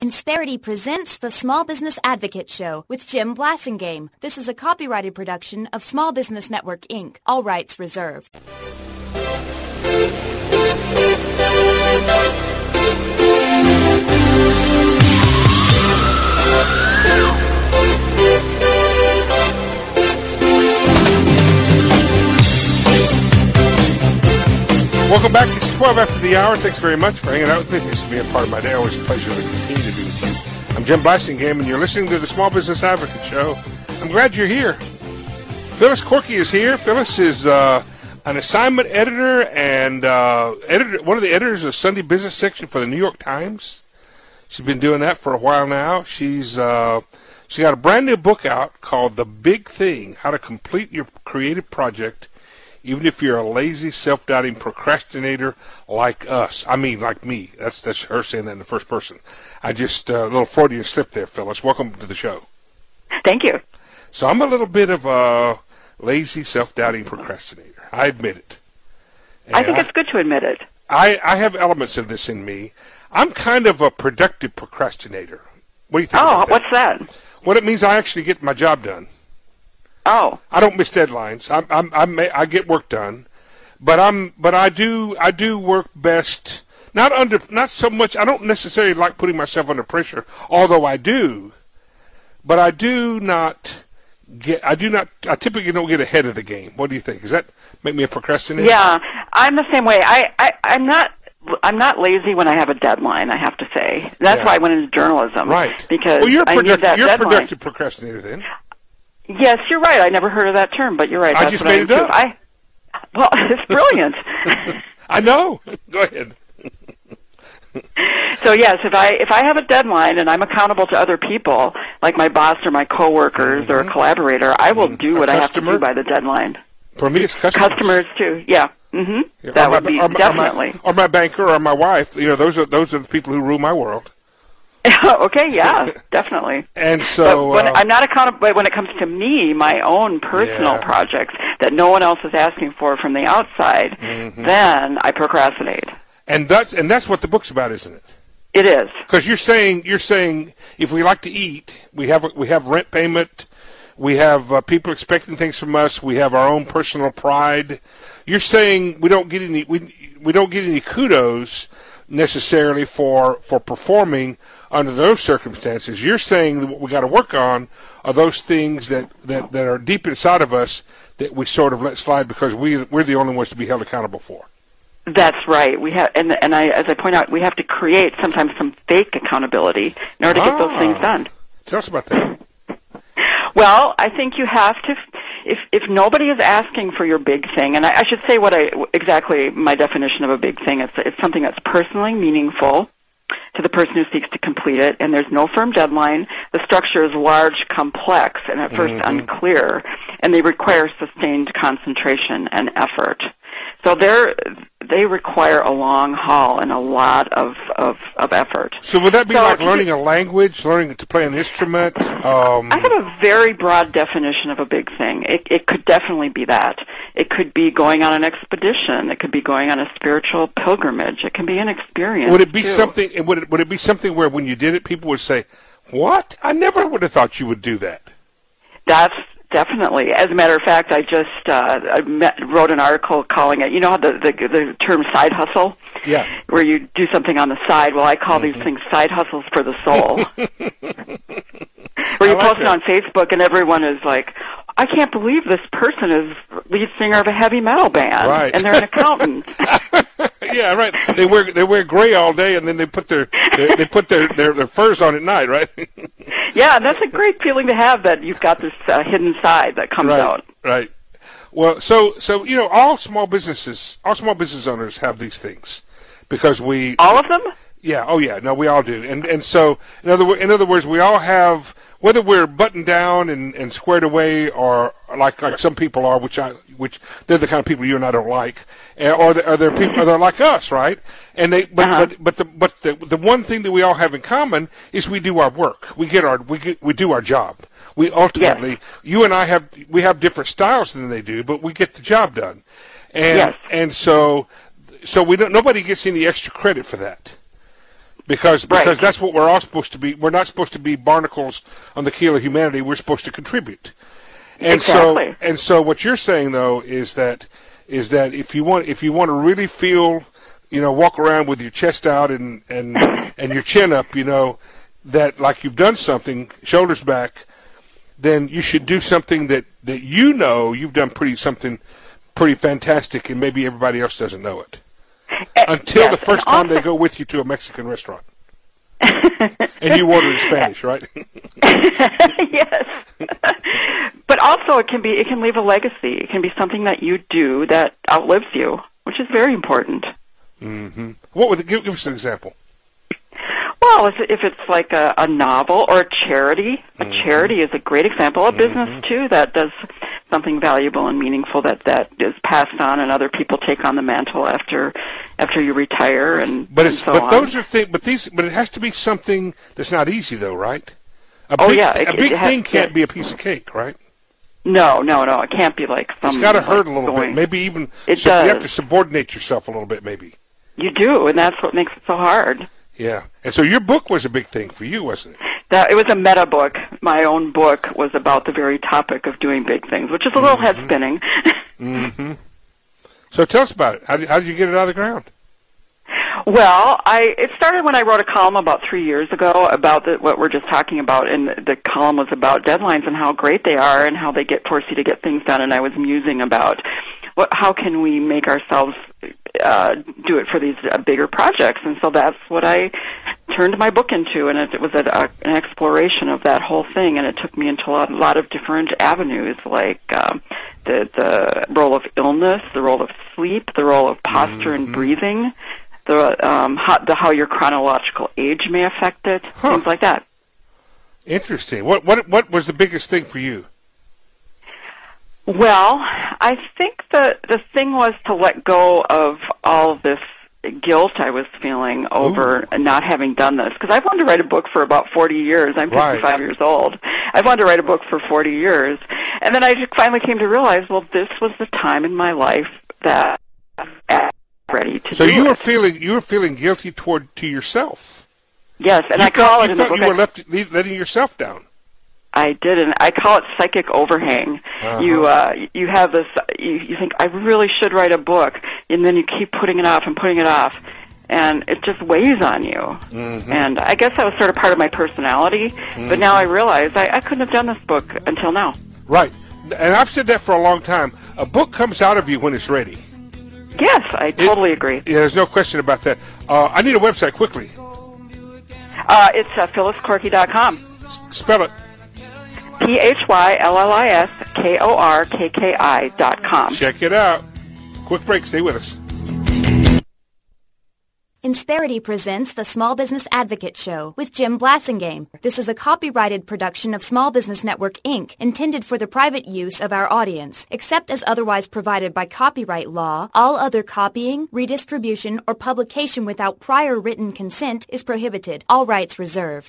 Insperity presents the Small Business Advocate Show with Jim Blasingame. This is a copyrighted production of Small Business Network, Inc. All rights reserved. Welcome back. It's 12 after the hour. Thanks very much for hanging out with me. Thanks for being a part of my day. Always a pleasure to continue to be with you. I'm Jim Blasingame, and you're listening to the Small Business Advocate Show. I'm glad you're here. Phyllis Corky is here. Phyllis is an assignment editor and one of the editors of the Sunday Business section for the New York Times. She's been doing that for a while now. She got a brand new book out called The Big Thing: How to Complete Your Creative Project, even if you're a lazy, self-doubting procrastinator like us. I mean, like me. That's her saying that in the first person. I just, a little Freudian slip there, Phyllis. Welcome to the show. Thank you. So I'm a little bit of a lazy, self-doubting procrastinator. I admit it. And I think it's good to admit it. I have elements of this in me. I'm kind of a productive procrastinator. What do you think about that? What's that? Well, it means I actually get my job done. Oh. I don't miss deadlines. I get work done, but I do work best not so much. I don't necessarily like putting myself under pressure, although I do. But I typically don't get ahead of the game. What do you think? Does that make me a procrastinator? Yeah, I'm the same way. I'm not lazy when I have a deadline, I have to say. That's why I went into journalism. Right. Because you're I need that you're a deadline. productive procrastinator then. Yes, you're right. I never heard of that term, but you're right. I just made it up. Well, it's brilliant. I know. Go ahead. So yes, if I have a deadline and I'm accountable to other people, like my boss or my coworkers or a collaborator, I will do what I have to do by the deadline. For me, it's customers. Customers too. Yeah. Mm-hmm. Yeah, that would be definitely. Or my banker or my wife. You know, those are the people who rule my world. Okay, yeah, definitely. And so, but I'm not accountable. But when it comes to me, my own personal projects that no one else is asking for from the outside, then I procrastinate. And that's what the book's about, isn't it? It is. Because you're saying if we like to eat, we have rent payment, we have people expecting things from us, we have our own personal pride. You're saying we don't get any kudos necessarily for performing under those circumstances. You're saying that what we got to work on are those things that are deep inside of us that we sort of let slide because we're the only ones to be held accountable for. That's right. We have, and as I point out, we have to create sometimes some fake accountability in order to get those things done. Tell us about that. Well, I think you have to. If nobody is asking for your big thing, and I should say exactly my definition of a big thing. It's something that's personally meaningful to the person who seeks to complete it, and there's no firm deadline. The structure is large, complex, and at first unclear, and they require sustained concentration and effort. So they require a long haul and a lot of effort. So would that be like learning a language, learning to play an instrument? I have a very broad definition of a big thing. It could definitely be that. It could be going on an expedition. It could be going on a spiritual pilgrimage. It can be an experience. Would it be something? Would it be something where when you did it, people would say, "What? I never would have thought you would do that." That's definitely. As a matter of fact, I just wrote an article calling it, you know how the term side hustle? Yeah. Where you do something on the side. Well, I call these things side hustles for the soul. Where you post it on Facebook and everyone is like, I can't believe this person is lead singer of a heavy metal band. Right. And they're an accountant. Yeah, right. They wear gray all day and then they put their furs on at night, right? Yeah, that's a great feeling to have that you've got this hidden side that comes out. Right. Well, so you know, all small business owners have these things because all of them? Yeah. Oh, yeah. No, we all do. And so in other words, we all have, whether we're buttoned down and squared away, or like some people are, which they're the kind of people you and I don't like, or they're people that are like us, right? And but the one thing that we all have in common is we do our work. We do our job. We ultimately, you and I have different styles than they do, but we get the job done. And so nobody gets any extra credit for that. Because that's what we're all supposed to be. We're not supposed to be barnacles on the keel of humanity. We're supposed to contribute. And Exactly. so what you're saying though is that if you want to really feel, walk around with your chest out and your chin up, that like you've done something, shoulders back, then you should do something that you've done something pretty fantastic, and maybe everybody else doesn't know it until yes, the first time they go with you to a Mexican restaurant. And you order in Spanish, right? Yes. But also it can leave a legacy. It can be something that you do that outlives you, which is very important. Mm-hmm. What would give us an example? Well, if it's like a novel or a charity, a charity is a great example. A business too that does something valuable and meaningful that is passed on, and other people take on the mantle after you retire. But it has to be something that's not easy though, right? A big thing can't be a piece of cake, right? No. It can't be like some. It's got to hurt a little bit. Maybe even you have to subordinate yourself a little bit, maybe. You do, and that's what makes it so hard. Yeah, and so your book was a big thing for you, wasn't it? It was a meta book. My own book was about the very topic of doing big things, which is a little head spinning. Mm-hmm. So tell us about it. How did you get it out of the ground? Well, it started when I wrote a column about 3 years ago about what we're just talking about, and the column was about deadlines and how great they are and how they force you to get things done, and I was musing about how can we make ourselves do it for these bigger projects, and so that's what I turned my book into, and it was an exploration of that whole thing, and it took me into a lot of different avenues, like the role of illness, the role of sleep, the role of posture and breathing, how your chronological age may affect it, things like that. Interesting. What was the biggest thing for you? Well, I think the thing was to let go of all this guilt I was feeling over not having done this, because I've wanted to write a book for about 40 years. I'm 55 years old. I've wanted to write a book for 40 years, and then I just finally came to realize, well, this was the time in my life that I was ready to do it. So you were feeling guilty to yourself. Yes, and I call it in the book. You were letting yourself down. I did, and I call it psychic overhang. Uh-huh. You have this. You think I really should write a book, and then you keep putting it off and putting it off, and it just weighs on you. Mm-hmm. And I guess that was sort of part of my personality. Mm-hmm. But now I realize I couldn't have done this book until now. Right, and I've said that for a long time. A book comes out of you when it's ready. Yes, I totally agree. Yeah, there's no question about that. I need a website quickly. It's phylliskorky.com. Spell it. PHYLLISKORKKI.com. Check it out. Quick break. Stay with us. Insperity presents the Small Business Advocate Show with Jim Blasingame. This is a copyrighted production of Small Business Network, Inc., intended for the private use of our audience. Except as otherwise provided by copyright law, all other copying, redistribution, or publication without prior written consent is prohibited. All rights reserved.